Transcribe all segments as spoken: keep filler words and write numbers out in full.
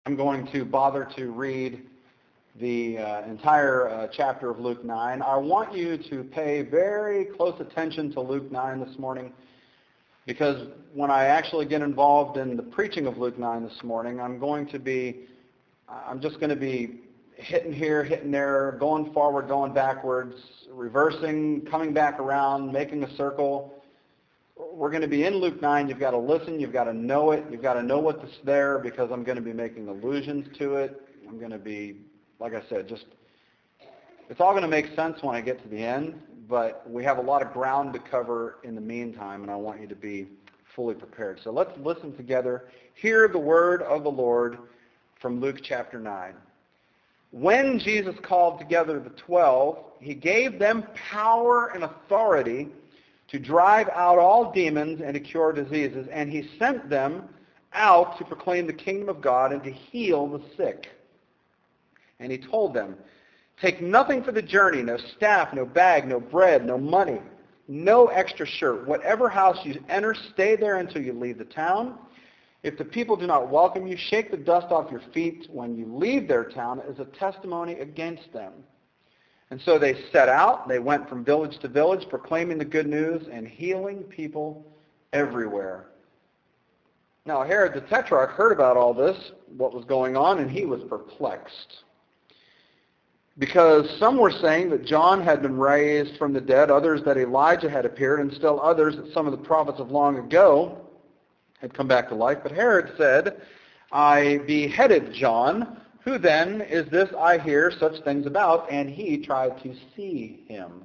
I'm going to bother to read the uh, entire uh, chapter of Luke nine. I want you to pay very close attention to Luke nine this morning, because when I actually get involved in the preaching of Luke nine this morning, I'm going to be, I'm just going to be hitting here, hitting there, going forward, going backwards, reversing, coming back around, making a circle. We're going to be in Luke nine. You've got to listen. You've got to know it. You've got to know what's there, because I'm going to be making allusions to it. I'm going to be, like I said, just, it's all going to make sense when I get to the end, but we have a lot of ground to cover in the meantime, and I want you to be fully prepared. So let's listen together. Hear the word of the Lord from Luke chapter nine. When Jesus called together the twelve, he gave them power and authority to drive out all demons and to cure diseases, and he sent them out to proclaim the kingdom of God and to heal the sick. And he told them, take nothing for the journey, no staff, no bag, no bread, no money, no extra shirt. Whatever house you enter, stay there until you leave the town. If the people do not welcome you, shake the dust off your feet when you leave their town as a testimony against them. And so they set out. They went from village to village, proclaiming the good news and healing people everywhere. Now Herod the Tetrarch heard about all this, what was going on, and he was perplexed, because some were saying that John had been raised from the dead, others that Elijah had appeared, and still others that some of the prophets of long ago had come back to life. But Herod said, I beheaded John. Who then is this I hear such things about? And he tried to see him.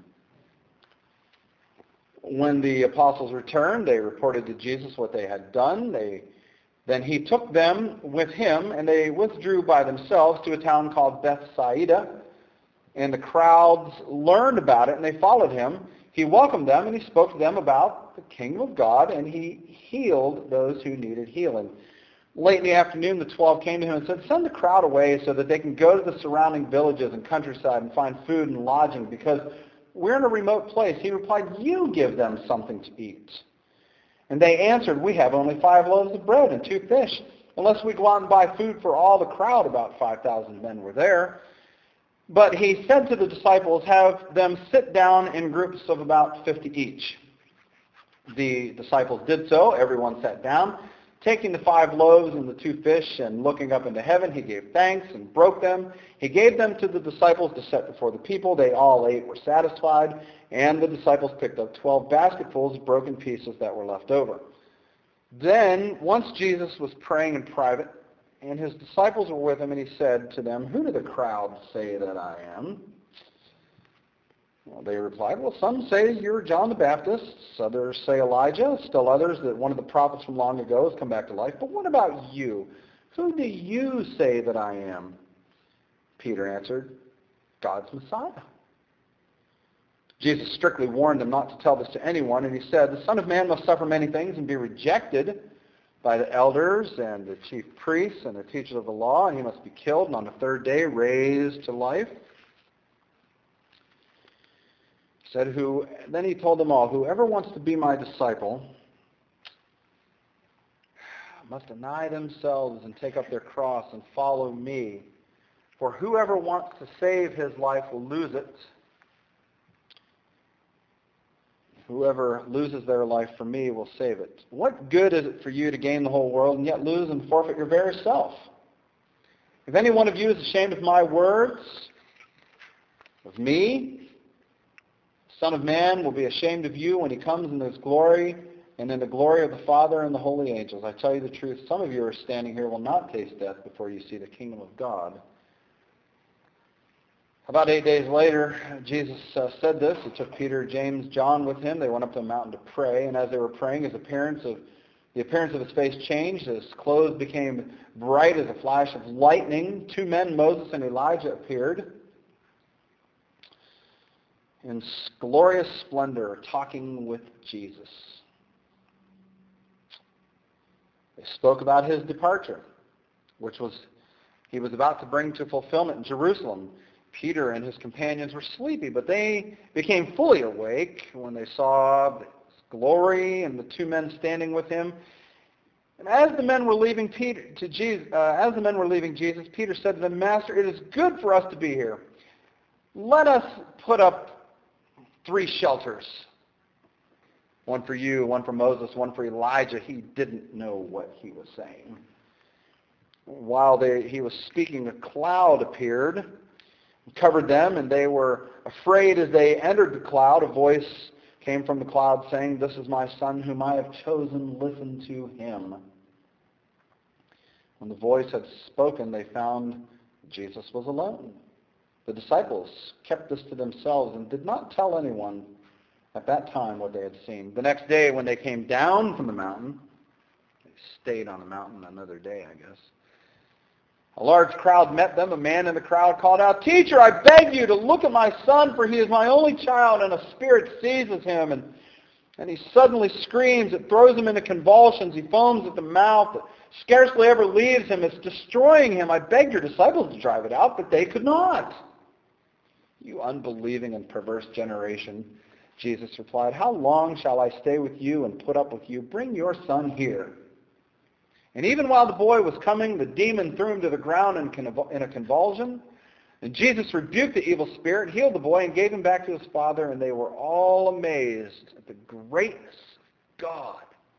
When the apostles returned, they reported to Jesus what they had done. They, then he took them with him, and they withdrew by themselves to a town called Bethsaida. And the crowds learned about it, and they followed him. He welcomed them, and he spoke to them about the kingdom of God, and he healed those who needed healing. Late in the afternoon, the twelve came to him and said, send the crowd away so that they can go to the surrounding villages and countryside and find food and lodging, because we're in a remote place. He replied, you give them something to eat. And they answered, we have only five loaves of bread and two fish, unless we go out and buy food for all the crowd. About five thousand men were there. But he said to the disciples, have them sit down in groups of about fifty each. The disciples did so. Everyone sat down. Taking the five loaves and the two fish and looking up into heaven, he gave thanks and broke them. He gave them to the disciples to set before the people. They all ate, were satisfied, and the disciples picked up twelve basketfuls of broken pieces that were left over. Then, once Jesus was praying in private, and his disciples were with him, and he said to them, who do the crowd say that I am? Well, they replied, well, some say you're John the Baptist, others say Elijah, still others that one of the prophets from long ago has come back to life. But what about you? Who do you say that I am? Peter answered, God's Messiah. Jesus strictly warned them not to tell this to anyone, and he said, the Son of Man must suffer many things and be rejected by the elders and the chief priests and the teachers of the law, and he must be killed and on the third day raised to life. He said, "Who?" Then he told them all, whoever wants to be my disciple must deny themselves and take up their cross and follow me. For whoever wants to save his life will lose it. Whoever loses their life for me will save it. What good is it for you to gain the whole world and yet lose and forfeit your very self? If any one of you is ashamed of my words, of me, the Son of Man will be ashamed of you when he comes in his glory and in the glory of the Father and the holy angels. I tell you the truth, some of you who are standing here will not taste death before you see the kingdom of God. About eight days later, Jesus uh, said this. He took Peter, James, John with him. They went up to the mountain to pray, and as they were praying, his appearance of the appearance of his face changed. His clothes became bright as a flash of lightning. Two men, Moses and Elijah, appeared in glorious splendor, talking with Jesus. They spoke about his departure, which was he was about to bring to fulfillment in Jerusalem. Peter and his companions were sleepy, but they became fully awake when they saw his glory and the two men standing with him. And as the men were leaving Peter to Jesus, uh, as the men were leaving Jesus, Peter said to them, Master, it is good for us to be here. Let us put up three shelters. One for you, one for Moses, one for Elijah. He didn't know what he was saying. While they, he was speaking, a cloud appeared, covered them, and they were afraid as they entered the cloud. A voice came from the cloud saying, This is my son whom I have chosen. Listen to him. When the voice had spoken, they found Jesus was alone. The disciples kept this to themselves and did not tell anyone at that time what they had seen. The next day, when they came down from the mountain, they stayed on the mountain another day, I guess. A large crowd met them. A man in the crowd called out, Teacher, I beg you to look at my son, for he is my only child, and a spirit seizes him. And, and he suddenly screams. It throws him into convulsions. He foams at the mouth. It scarcely ever leaves him. It's destroying him. I begged your disciples to drive it out, but they could not. You unbelieving and perverse generation, Jesus replied, How long shall I stay with you and put up with you? Bring your son here. And even while the boy was coming, the demon threw him to the ground in a convulsion. And Jesus rebuked the evil spirit, healed the boy, and gave him back to his father. And they were all amazed at the greatness of God.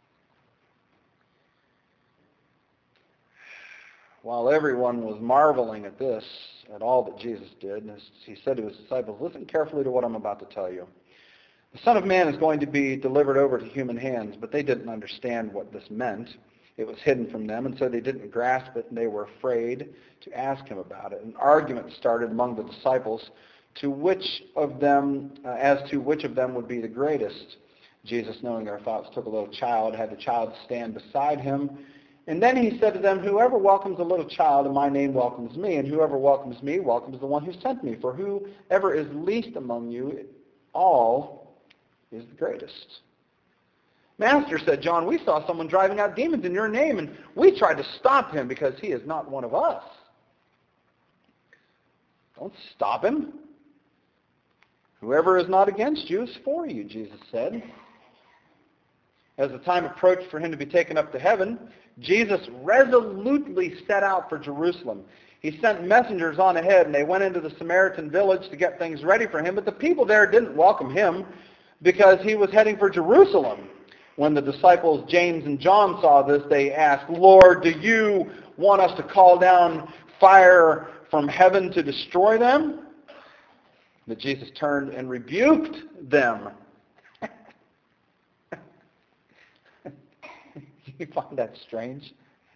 While everyone was marveling at this, at all that Jesus did, he said to his disciples, Listen carefully to what I'm about to tell you. The Son of Man is going to be delivered over to human hands, but they didn't understand what this meant. It was hidden from them, and so they didn't grasp it, and they were afraid to ask him about it. An argument started among the disciples to which of them, uh, as to which of them would be the greatest. Jesus, knowing their thoughts, took a little child, had the child stand beside him, and then he said to them, Whoever welcomes a little child in my name welcomes me, and whoever welcomes me welcomes the one who sent me. For whoever is least among you all is the greatest. Master, said John, we saw someone driving out demons in your name, and we tried to stop him because he is not one of us. Don't stop him. Whoever is not against you is for you, Jesus said. As the time approached for him to be taken up to heaven, Jesus resolutely set out for Jerusalem. He sent messengers on ahead, and they went into the Samaritan village to get things ready for him, but the people there didn't welcome him because he was heading for Jerusalem. When the disciples James and John saw this, they asked, Lord, do you want us to call down fire from heaven to destroy them? But Jesus turned and rebuked them. You find that strange?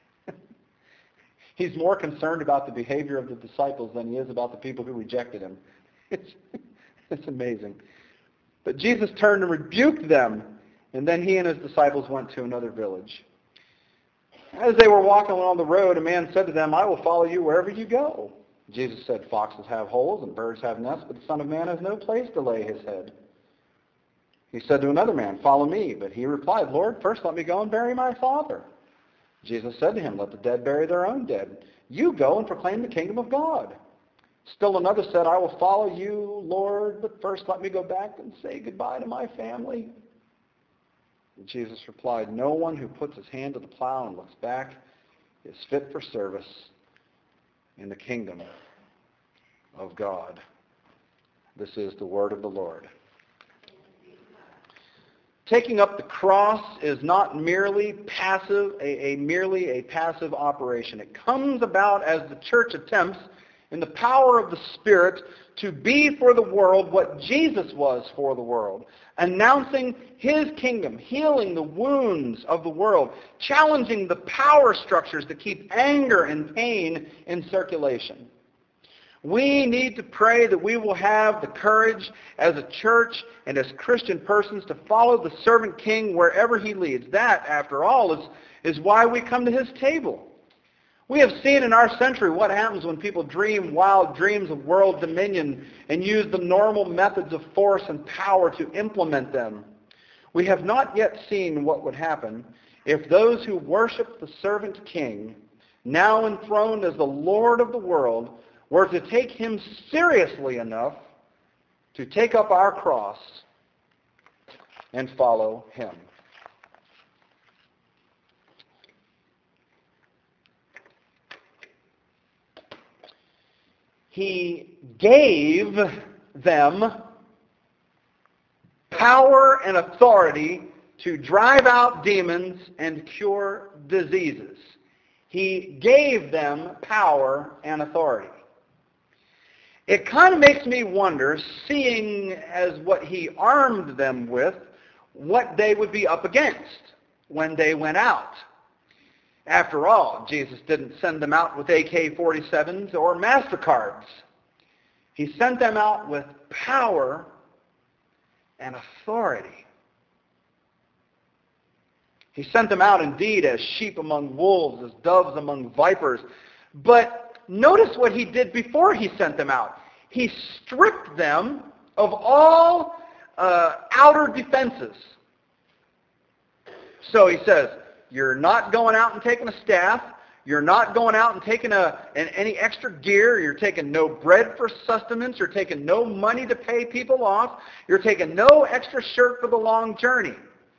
He's more concerned about the behavior of the disciples than he is about the people who rejected him. It's, it's amazing. But Jesus turned and rebuked them. And then he and his disciples went to another village. As they were walking along the road, a man said to them, I will follow you wherever you go. Jesus said, Foxes have holes and birds have nests, but the Son of Man has no place to lay his head. He said to another man, Follow me. But he replied, Lord, first let me go and bury my father. Jesus said to him, Let the dead bury their own dead. You go and proclaim the kingdom of God. Still another said, I will follow you, Lord, but first let me go back and say goodbye to my family. Jesus replied, No one who puts his hand to the plow and looks back is fit for service in the kingdom of God. This is the word of the Lord. Taking up the cross is not merely passive, a, a merely a passive operation. It comes about as the church attempts, in the power of the Spirit, to be for the world what Jesus was for the world, announcing his kingdom, healing the wounds of the world, challenging the power structures that keep anger and pain in circulation. We need to pray that we will have the courage as a church and as Christian persons to follow the servant king wherever he leads. That, after all, is, is why we come to his table. We have seen in our century what happens when people dream wild dreams of world dominion and use the normal methods of force and power to implement them. We have not yet seen what would happen if those who worship the servant king, now enthroned as the Lord of the world, were to take him seriously enough to take up our cross and follow him. He gave them power and authority to drive out demons and cure diseases. He gave them power and authority. It kind of makes me wonder, seeing as what he armed them with, what they would be up against when they went out. After all, Jesus didn't send them out with A K forty-sevens or MasterCards. He sent them out with power and authority. He sent them out indeed as sheep among wolves, as doves among vipers. But notice what he did before he sent them out. He stripped them of all uh, outer defenses. So he says, you're not going out and taking a staff. You're not going out and taking a, an, any extra gear. You're taking no bread for sustenance. You're taking no money to pay people off. You're taking no extra shirt for the long journey.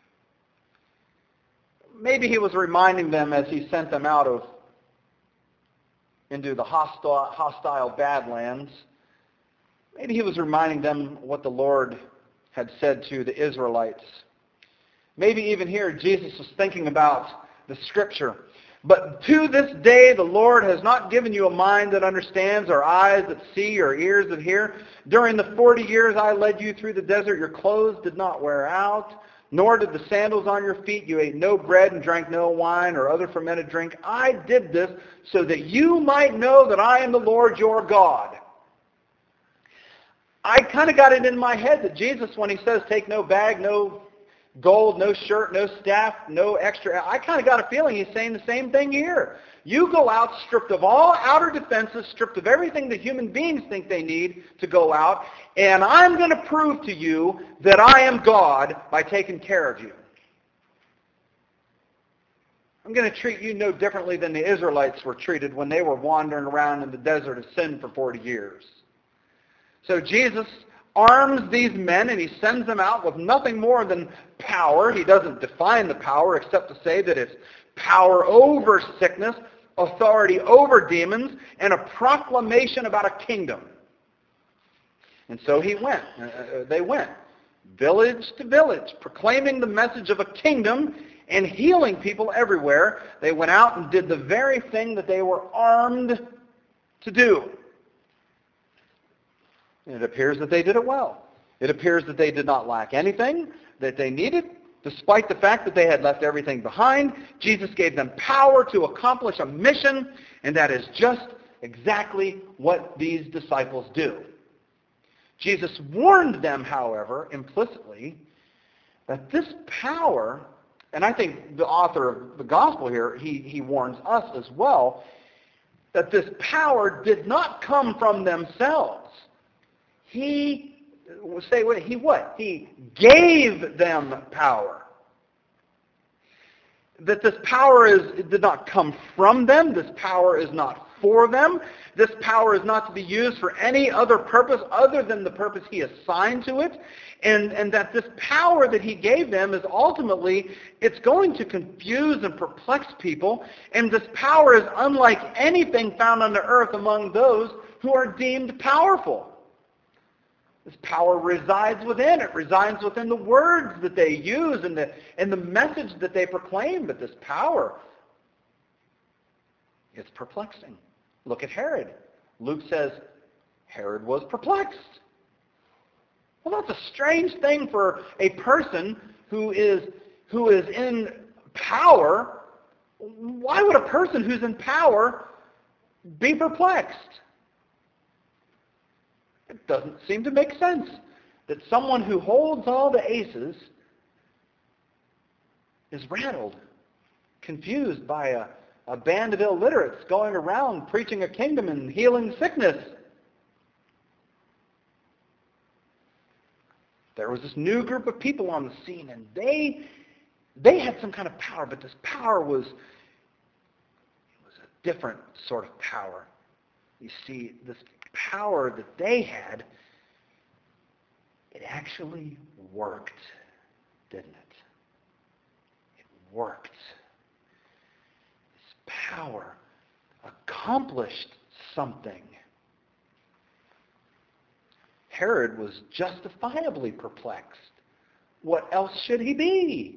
Maybe he was reminding them as he sent them out of into the hostile, hostile Badlands. Maybe he was reminding them what the Lord had said to the Israelites. Maybe even here Jesus was thinking about the Scripture. But to this day the Lord has not given you a mind that understands, or eyes that see, or ears that hear. During the forty years I led you through the desert, your clothes did not wear out, nor did the sandals on your feet. You ate no bread and drank no wine or other fermented drink. I did this so that you might know that I am the Lord your God. I kind of got it in my head that Jesus, when he says take no bag, no gold, no shirt, no staff, no extra, I kind of got a feeling he's saying the same thing here. You go out stripped of all outer defenses, stripped of everything that human beings think they need to go out, and I'm going to prove to you that I am God by taking care of you. I'm going to treat you no differently than the Israelites were treated when they were wandering around in the desert of sin for forty years. So Jesus arms these men and he sends them out with nothing more than power. He doesn't define the power except to say that it's power over sickness, authority over demons, and a proclamation about a kingdom. And so he went. Uh, they went village to village, proclaiming the message of a kingdom and healing people everywhere. They went out and did the very thing that they were armed to do. And it appears that they did it well. It appears that they did not lack anything that they needed, despite the fact that they had left everything behind. Jesus gave them power to accomplish a mission, and that is just exactly what these disciples do. Jesus warned them, however, implicitly, that this power, and I think the author of the gospel here, he, he warns us as well, that this power did not come from themselves. He, say what? He what? He gave them power. That this power is it did not come from them. This power is not for them. This power is not to be used for any other purpose other than the purpose he assigned to it. And, and that this power that he gave them is ultimately, it's going to confuse and perplex people. And this power is unlike anything found on the earth among those who are deemed powerful. This power resides within. It resides within the words that they use and the, and the message that they proclaim. But this power is perplexing. Look at Herod. Luke says Herod was perplexed. Well, that's a strange thing for a person who is, who is in power. Why would a person who's in power be perplexed? It doesn't seem to make sense that someone who holds all the aces is rattled, confused by a, a band of illiterates going around preaching a kingdom and healing sickness. There was this new group of people on the scene, and they they had some kind of power, but this power was, it was a different sort of power. You see, this power that they had, it actually worked, didn't it? It worked. This power accomplished something. Herod was justifiably perplexed. What else should he be?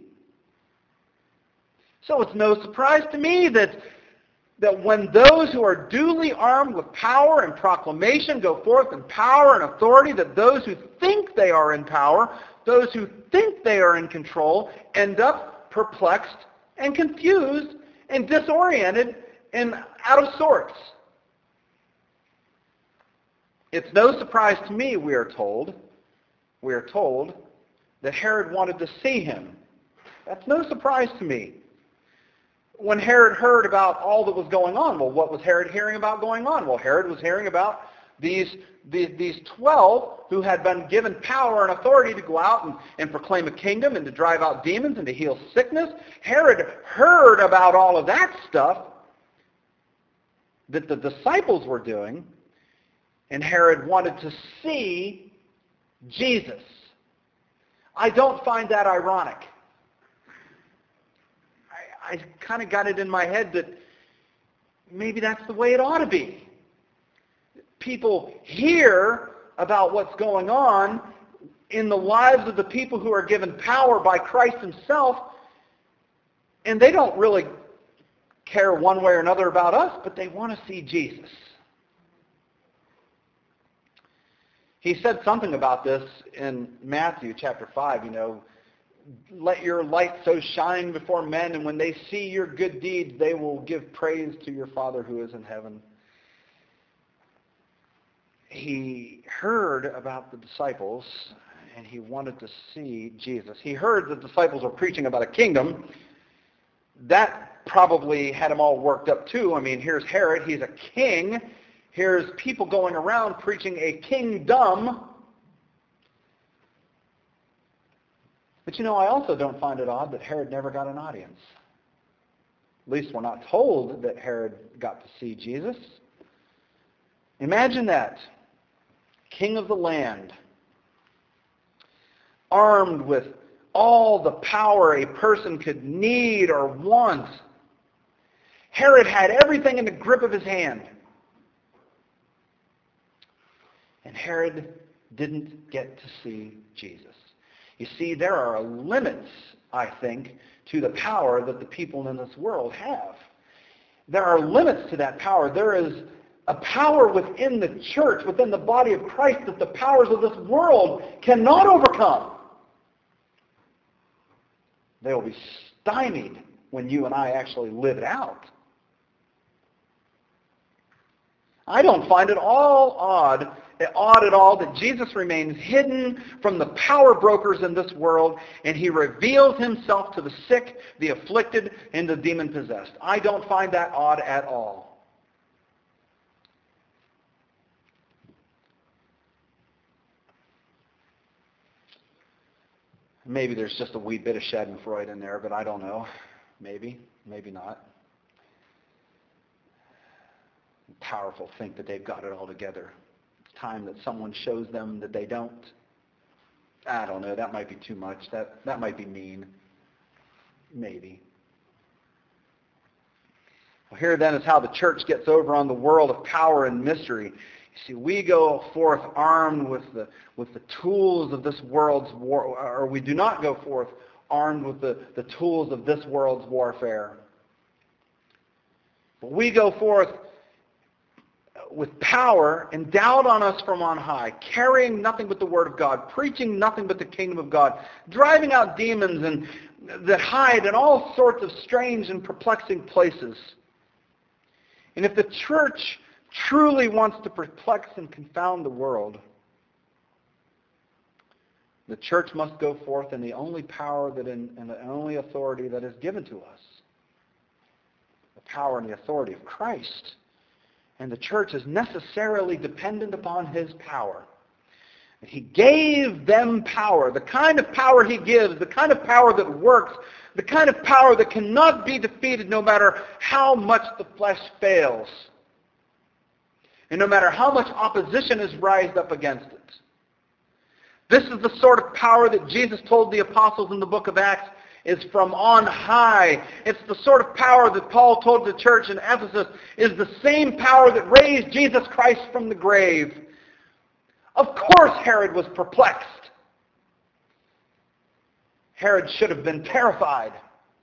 So it's no surprise to me that, that when those who are duly armed with power and proclamation go forth in power and authority, that those who think they are in power, those who think they are in control, end up perplexed and confused and disoriented and out of sorts. It's no surprise to me, we are told, we are told that Herod wanted to see him. That's no surprise to me. When Herod heard about all that was going on, well, what was Herod hearing about going on? Well, Herod was hearing about these, these, these twelve who had been given power and authority to go out and, and proclaim a kingdom and to drive out demons and to heal sickness. Herod heard about all of that stuff that the disciples were doing, and Herod wanted to see Jesus. I don't find that ironic. I, I kind of got it in my head that maybe that's the way it ought to be. People hear about what's going on in the lives of the people who are given power by Christ himself, and they don't really care one way or another about us, but they want to see Jesus. He said something about this in Matthew chapter five, you know, let your light so shine before men, and when they see your good deeds, they will give praise to your Father who is in heaven. He heard about the disciples, and he wanted to see Jesus. He heard the disciples were preaching about a kingdom. That probably had him all worked up too. I mean, here's Herod, he's a king. Here's people going around preaching a kingdom. But you know, I also don't find it odd that Herod never got an audience. At least we're not told that Herod got to see Jesus. Imagine that. King of the land, armed with all the power a person could need or want. Herod had everything in the grip of his hand. And Herod didn't get to see Jesus. You see, there are limits, I think, to the power that the people in this world have. There are limits to that power. There is a power within the church, within the body of Christ, that the powers of this world cannot overcome. They will be stymied when you and I actually live it out. I don't find it all odd, odd at all that Jesus remains hidden from the power brokers in this world, and he reveals himself to the sick, the afflicted, and the demon-possessed. I don't find that odd at all. Maybe there's just a wee bit of Schadenfreude in there, but I don't know. Maybe, maybe not. Powerful think that they've got it all together. It's time that someone shows them that they don't. I don't know. That might be too much. That, that might be mean. Maybe. Well, here then is how the church gets over on the world of power and mystery. You see, we go forth armed with the with the tools of this world's war, or we do not go forth armed with the, the tools of this world's warfare. But we go forth with power endowed on us from on high, carrying nothing but the Word of God, preaching nothing but the kingdom of God, driving out demons and that hide in all sorts of strange and perplexing places. And if the church truly wants to perplex and confound the world, the church must go forth in the only power that in, and the only authority that is given to us, the power and the authority of Christ. And the church is necessarily dependent upon his power. And he gave them power, the kind of power he gives, the kind of power that works, the kind of power that cannot be defeated no matter how much the flesh fails. And no matter how much opposition is raised up against it. This is the sort of power that Jesus told the apostles in the book of Acts is from on high. It's the sort of power that Paul told the church in Ephesus is the same power that raised Jesus Christ from the grave. Of course Herod was perplexed. Herod should have been terrified.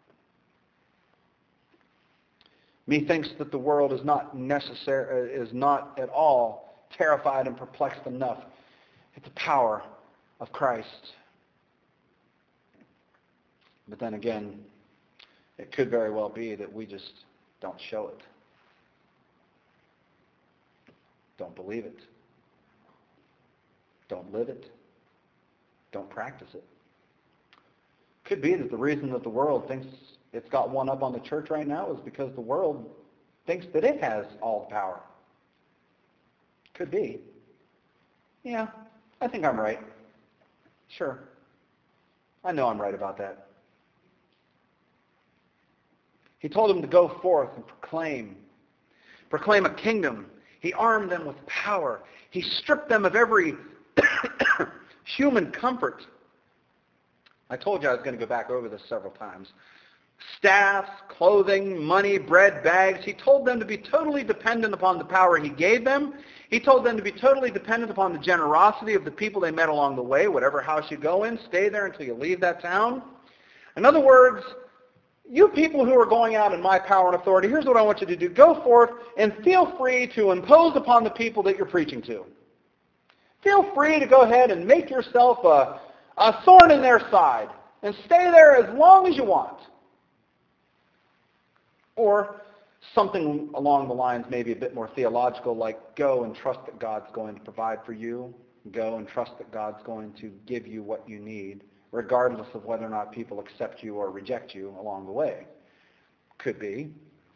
Methinks that the world is not necessary, is not at all terrified and perplexed enough at the power of Christ. But then again, it could very well be that we just don't show it. Don't believe it. Don't live it. Don't practice it. Could be that the reason that the world thinks it's got one up on the church right now is because the world thinks that it has all the power. Could be. Yeah, I think I'm right. Sure. I know I'm right about that. He told them to go forth and proclaim. Proclaim a kingdom. He armed them with power. He stripped them of every human comfort. I told you I was going to go back over this several times. Staffs, clothing, money, bread, bags. He told them to be totally dependent upon the power he gave them. He told them to be totally dependent upon the generosity of the people they met along the way. Whatever house you go in, stay there until you leave that town. In other words, you people who are going out in my power and authority, here's what I want you to do. Go forth and feel free to impose upon the people that you're preaching to. Feel free to go ahead and make yourself a, a thorn in their side and stay there as long as you want. Or something along the lines maybe a bit more theological, like go and trust that God's going to provide for you. Go and trust that God's going to give you what you need, regardless of whether or not people accept you or reject you along the way. Could be.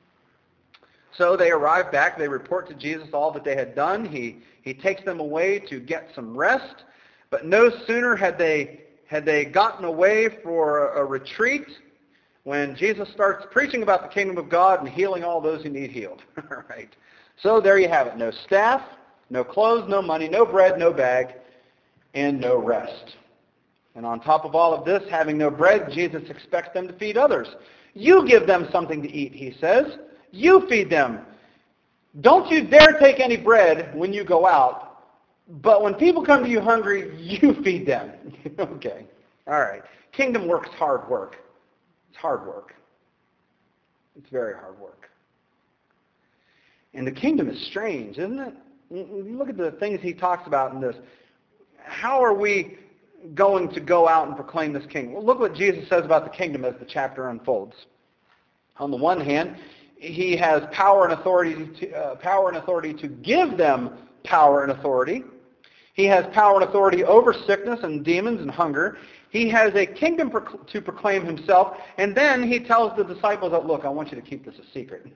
So they arrive back. They report to Jesus all that they had done. He, he takes them away to get some rest. But no sooner had they, had they gotten away for a, a retreat when Jesus starts preaching about the kingdom of God and healing all those who need healed. Right. So there you have it. No staff, no clothes, no money, no bread, no bag, and no rest. And on top of all of this, having no bread, Jesus expects them to feed others. You give them something to eat, he says. You feed them. Don't you dare take any bread when you go out. But when people come to you hungry, you feed them. Okay. All right. Kingdom work's hard work. It's hard work. It's very hard work. And the kingdom is strange, isn't it? You look at the things he talks about in this. How are we going to go out and proclaim this kingdom? Well, look what Jesus says about the kingdom as the chapter unfolds. On the one hand, he has power and authority to, uh, power and authority to give them power and authority. He has power and authority over sickness and demons and hunger. He has a kingdom proc- to proclaim himself. And then he tells the disciples that, look, I want you to keep this a secret.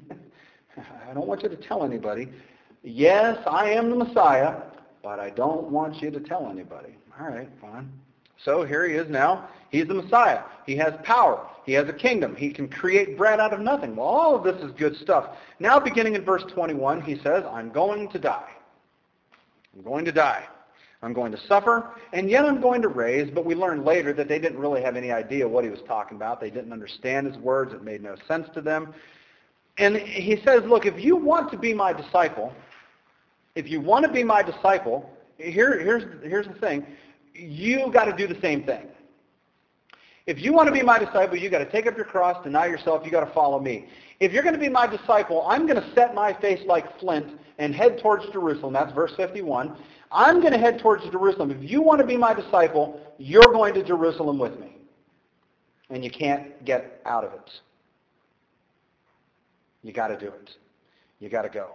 I don't want you to tell anybody. Yes, I am the Messiah, but I don't want you to tell anybody. All right, fine. So here he is now. He's the Messiah. He has power. He has a kingdom. He can create bread out of nothing. Well, all of this is good stuff. Now beginning in verse twenty-one, he says, I'm going to die. I'm going to die. I'm going to suffer, and yet I'm going to raise. But we learned later that they didn't really have any idea what he was talking about. They didn't understand his words. It made no sense to them. And he says, look, if you want to be my disciple, if you want to be my disciple, here, here's, here's the thing. You got to do the same thing. If you want to be my disciple, you got to take up your cross, deny yourself, you got to follow me. If you're going to be my disciple, I'm going to set my face like flint and head towards Jerusalem. That's verse fifty-one. I'm going to head towards Jerusalem. If you want to be my disciple, you're going to Jerusalem with me. And you can't get out of it. You got to do it. You got to go.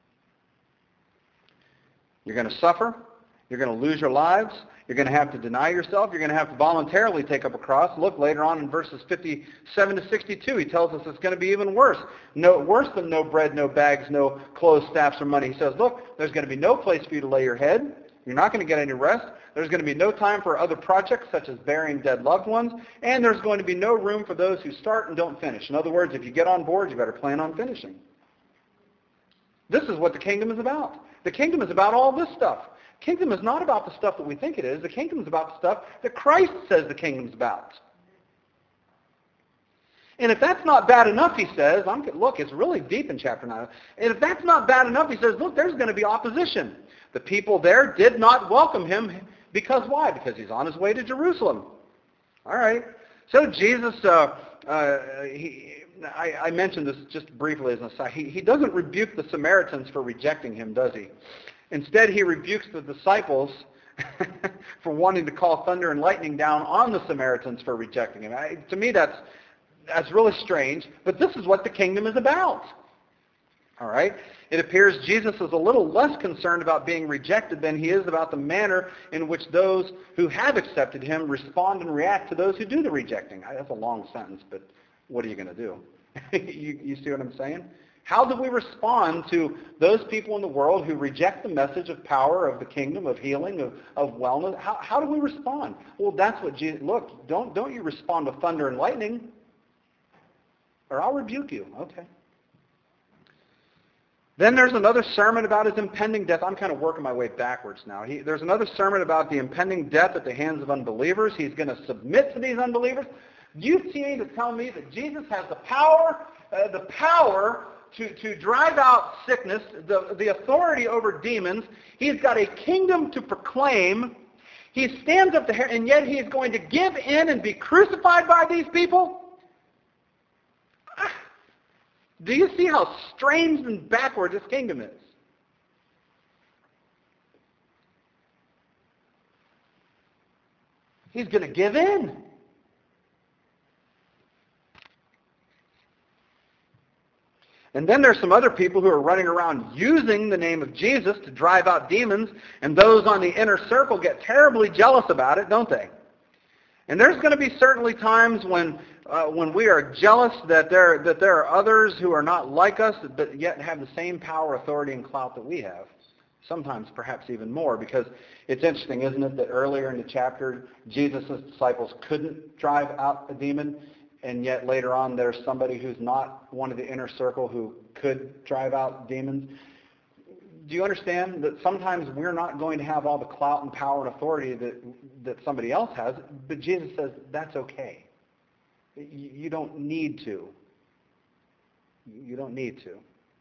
You're going to suffer. You're going to lose your lives. You're going to have to deny yourself. You're going to have to voluntarily take up a cross. Look later on in verses fifty-seven to sixty-two. He tells us it's going to be even worse. No, worse than no bread, no bags, no clothes, staffs, or money. He says, look, there's going to be no place for you to lay your head. You're not going to get any rest. There's going to be no time for other projects such as burying dead loved ones. And there's going to be no room for those who start and don't finish. In other words, if you get on board, you better plan on finishing. This is what the kingdom is about. The kingdom is about all this stuff. Kingdom is not about the stuff that we think it is. The kingdom is about the stuff that Christ says the kingdom's about. And if that's not bad enough, he says, I'm, look, it's really deep in chapter nine. And if that's not bad enough, he says, look, there's going to be opposition. The people there did not welcome him because why? Because he's on his way to Jerusalem. All right. So Jesus, uh, uh, he, I, I mentioned this just briefly as an aside. He, he doesn't rebuke the Samaritans for rejecting him, does he? Instead, he rebukes the disciples for wanting to call thunder and lightning down on the Samaritans for rejecting him. I, to me, that's that's really strange, but this is what the kingdom is about. All right? It appears Jesus is a little less concerned about being rejected than he is about the manner in which those who have accepted him respond and react to those who do the rejecting. That's a long sentence, but what are you going to do? you, you see what I'm saying? How do we respond to those people in the world who reject the message of power, of the kingdom, of healing, of, of wellness? How, how do we respond? Well, that's what Jesus, look, don't, don't you respond with thunder and lightning, or I'll rebuke you. Okay. Then there's another sermon about his impending death. I'm kind of working my way backwards now. He, there's another sermon about the impending death at the hands of unbelievers. He's going to submit to these unbelievers. You mean to tell me that Jesus has the power, uh, the power to, to drive out sickness, the, the authority over demons. He's got a kingdom to proclaim. He stands up to him, and yet he is going to give in and be crucified by these people? Do you see how strange and backward this kingdom is? He's going to give in. And then there's some other people who are running around using the name of Jesus to drive out demons, and those on the inner circle get terribly jealous about it, don't they? And there's going to be certainly times when uh, when we are jealous that there that there are others who are not like us, but yet have the same power, authority, and clout that we have. Sometimes perhaps even more, because it's interesting, isn't it, that earlier in the chapter, Jesus' disciples couldn't drive out a demon, and yet later on there's somebody who's not one of the inner circle who could drive out demons. Do you understand that sometimes we're not going to have all the clout and power and authority that that somebody else has, but Jesus says that's okay. You don't need to. You don't need to.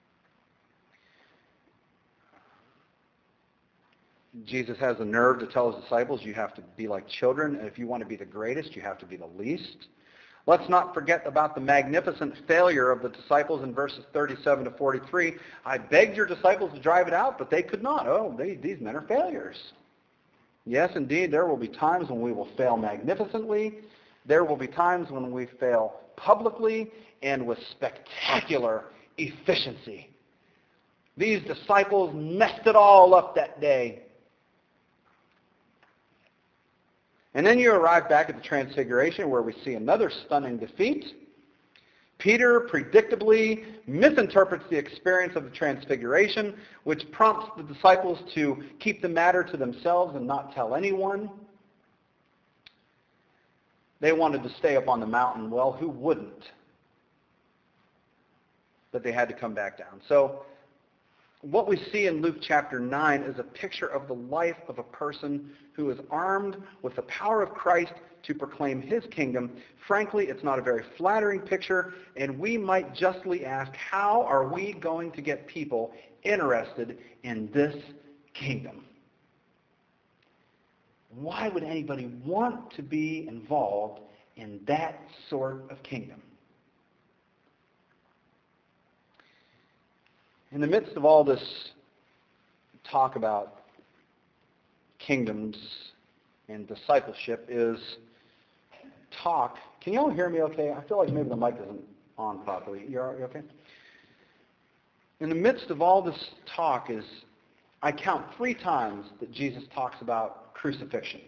Jesus has the nerve to tell his disciples, you have to be like children, and if you want to be the greatest, you have to be the least. Let's not forget about the magnificent failure of the disciples in verses thirty-seven to forty-three. I begged your disciples to drive it out, but they could not. Oh, they, these men are failures. Yes, indeed, there will be times when we will fail magnificently. There will be times when we fail publicly and with spectacular efficiency. These disciples messed it all up that day. And then you arrive back at the Transfiguration, where we see another stunning defeat. Peter predictably misinterprets the experience of the Transfiguration, which prompts the disciples to keep the matter to themselves and not tell anyone. They wanted to stay up on the mountain. Well, who wouldn't? But they had to come back down. So what we see in Luke chapter nine is a picture of the life of a person who is armed with the power of Christ to proclaim his kingdom. Frankly, it's not a very flattering picture, and we might justly ask, how are we going to get people interested in this kingdom? Why would anybody want to be involved in that sort of kingdom? In the midst of all this talk about kingdoms and discipleship is talk. Can you all hear me okay? I feel like maybe the mic isn't on properly. You're, you okay? In the midst of all this talk is, I count three times that Jesus talks about crucifixion.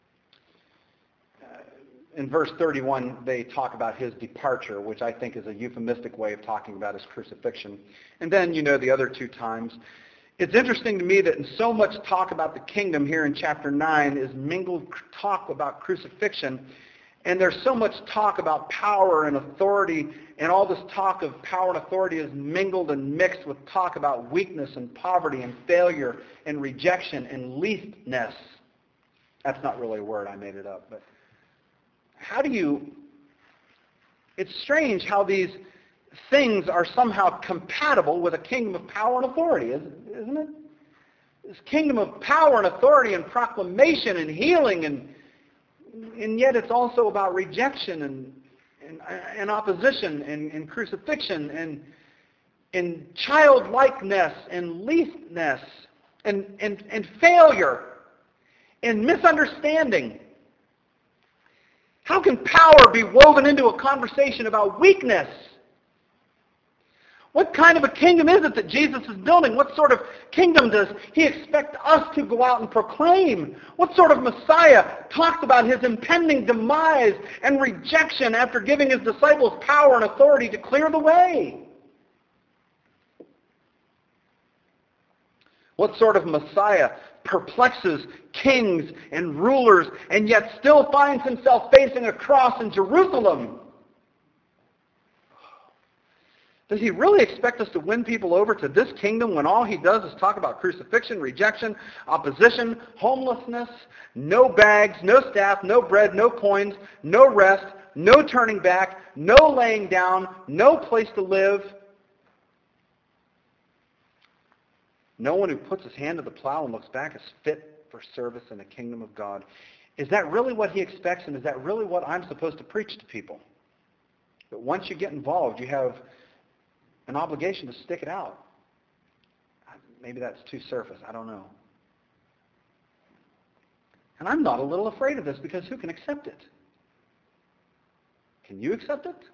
In verse thirty-one, they talk about his departure, which I think is a euphemistic way of talking about his crucifixion. And then, you know, the other two times. It's interesting to me that in so much talk about the kingdom here in chapter nine is mingled talk about crucifixion. And there's so much talk about power and authority, and all this talk of power and authority is mingled and mixed with talk about weakness and poverty and failure and rejection and leastness. That's not really a word, I made it up, but how do you, it's strange how these things are somehow compatible with a kingdom of power and authority, isn't it? This kingdom of power and authority and proclamation and healing, and and yet it's also about rejection and and, and opposition and, and crucifixion and and childlikeness and leastness and, and, and failure and misunderstanding. How can power be woven into a conversation about weakness? What kind of a kingdom is it that Jesus is building? What sort of kingdom does he expect us to go out and proclaim? What sort of Messiah talks about his impending demise and rejection after giving his disciples power and authority to clear the way? What sort of Messiah perplexes kings and rulers and yet still finds himself facing a cross in Jerusalem? Does he really expect us to win people over to this kingdom when all he does is talk about crucifixion, rejection, opposition, homelessness, no bags, no staff, no bread, no coins, no rest, no turning back, no laying down, no place to live? No one who puts his hand to the plow and looks back is fit for service in the kingdom of God. Is that really what he expects, and is that really what I'm supposed to preach to people? That once you get involved, you have an obligation to stick it out. Maybe that's too surface. I don't know. And I'm not a little afraid of this, because who can accept it? Can you accept it?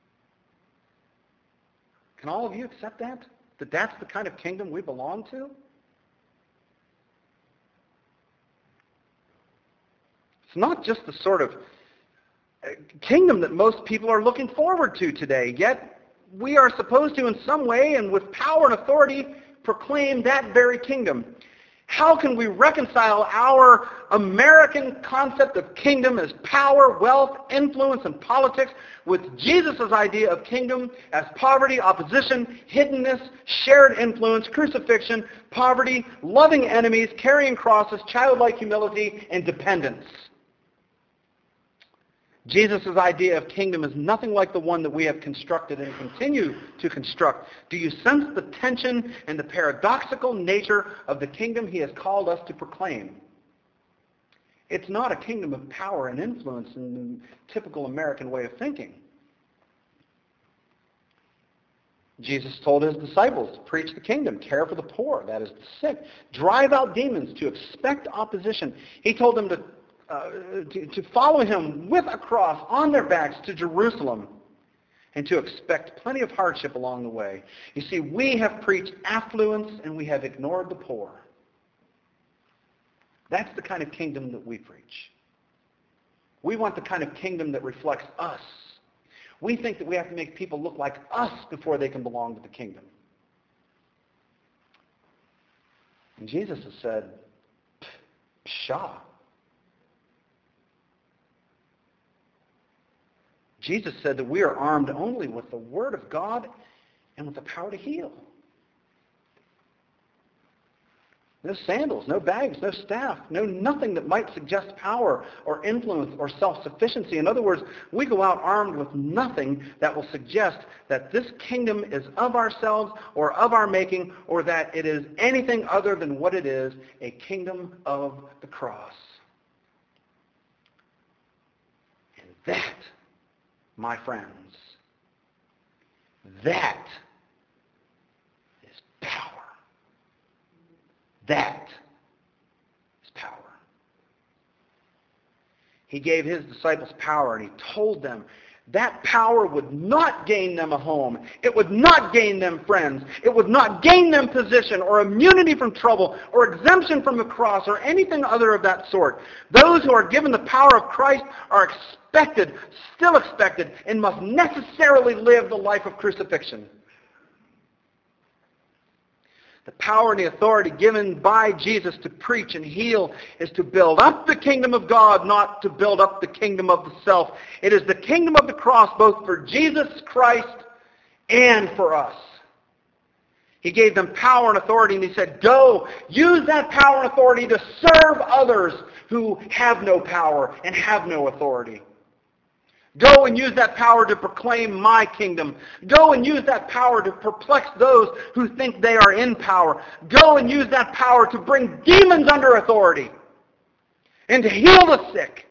Can all of you accept that? That that's the kind of kingdom we belong to? It's not just the sort of kingdom that most people are looking forward to today, yet we are supposed to, in some way and with power and authority, proclaim that very kingdom. How can we reconcile our American concept of kingdom as power, wealth, influence, and politics with Jesus' idea of kingdom as poverty, opposition, hiddenness, shared influence, crucifixion, poverty, loving enemies, carrying crosses, childlike humility, and dependence? Jesus' idea of kingdom is nothing like the one that we have constructed and continue to construct. Do you sense the tension and the paradoxical nature of the kingdom he has called us to proclaim? It's not a kingdom of power and influence in the typical American way of thinking. Jesus told his disciples to preach the kingdom, care for the poor, that is the sick, drive out demons, to expect opposition. He told them to Uh, to, to follow him with a cross on their backs to Jerusalem, and to expect plenty of hardship along the way. You see, we have preached affluence and we have ignored the poor. That's the kind of kingdom that we preach. We want the kind of kingdom that reflects us. We think that we have to make people look like us before they can belong to the kingdom. And Jesus has said, pshaw. Jesus said that we are armed only with the Word of God and with the power to heal. No sandals, no bags, no staff, no nothing that might suggest power or influence or self-sufficiency. In other words, we go out armed with nothing that will suggest that this kingdom is of ourselves or of our making, or that it is anything other than what it is, a kingdom of the cross. And that, my friends, that is power. That is power. He gave his disciples power, and he told them that power would not gain them a home. It would not gain them friends. It would not gain them position or immunity from trouble or exemption from the cross or anything other of that sort. Those who are given the power of Christ are expected, still expected, and must necessarily live the life of crucifixion. The power and the authority given by Jesus to preach and heal is to build up the kingdom of God, not to build up the kingdom of the self. It is the kingdom of the cross both for Jesus Christ and for us. He gave them power and authority, and he said, go, use that power and authority to serve others who have no power and have no authority. Go and use that power to proclaim my kingdom. Go and use that power to perplex those who think they are in power. Go and use that power to bring demons under authority and to heal the sick.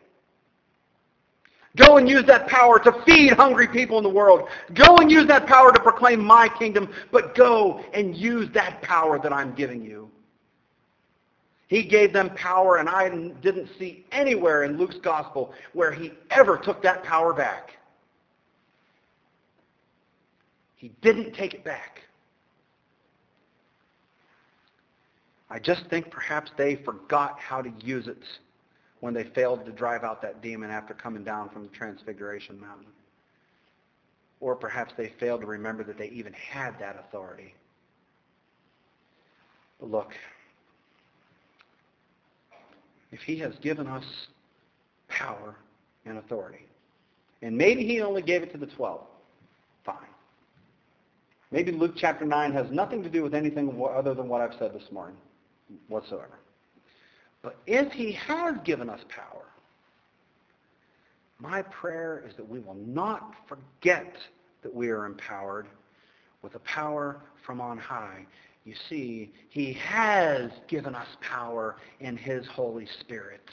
Go and use that power to feed hungry people in the world. Go and use that power to proclaim my kingdom, but go and use that power that I'm giving you. He gave them power, and I didn't see anywhere in Luke's gospel where he ever took that power back. He didn't take it back. I just think perhaps they forgot how to use it when they failed to drive out that demon after coming down from the Transfiguration Mountain. Or perhaps they failed to remember that they even had that authority. But look, if he has given us power and authority, and maybe he only gave it to the twelve, fine. Maybe Luke chapter nine has nothing to do with anything other than what I've said this morning whatsoever. But if he has given us power, my prayer is that we will not forget that we are empowered with a power from on high. You see, he has given us power in his Holy Spirit.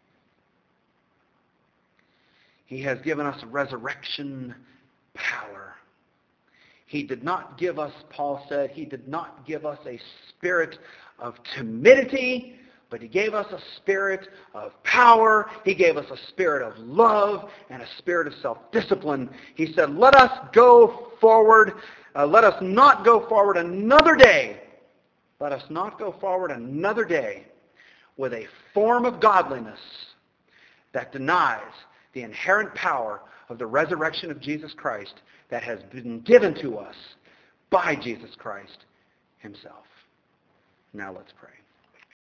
He has given us resurrection power. He did not give us, Paul said, he did not give us a spirit of timidity, but he gave us a spirit of power. He gave us a spirit of love and a spirit of self-discipline. He said, let us go forward. Uh, let us not go forward another day. Let us not go forward another day with a form of godliness that denies the inherent power of the resurrection of Jesus Christ that has been given to us by Jesus Christ himself. Now let's pray.